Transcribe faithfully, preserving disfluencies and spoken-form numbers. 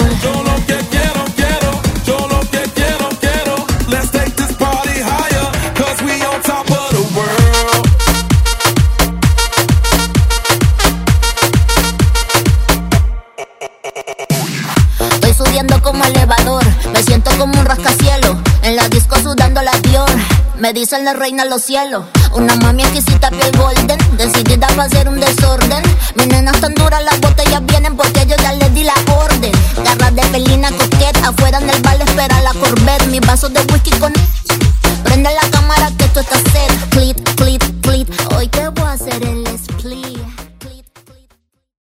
Yo lo que quiero, quiero, yo lo que quiero, quiero. Let's take this party higher, cause we on top of the world. Estoy subiendo como elevador, me siento como un rascacielos. En la disco sudando la Dior, me dicen la reina de los cielos. Una mami exquisita, piel golden, decidida para hacer un desorden. Mis nenas tan duras, las botellas vienen porque yo ya les di la orden. Garras de felina coqueta, afuera en el bar espera la Corvette. Mis vasos de whisky con... prende la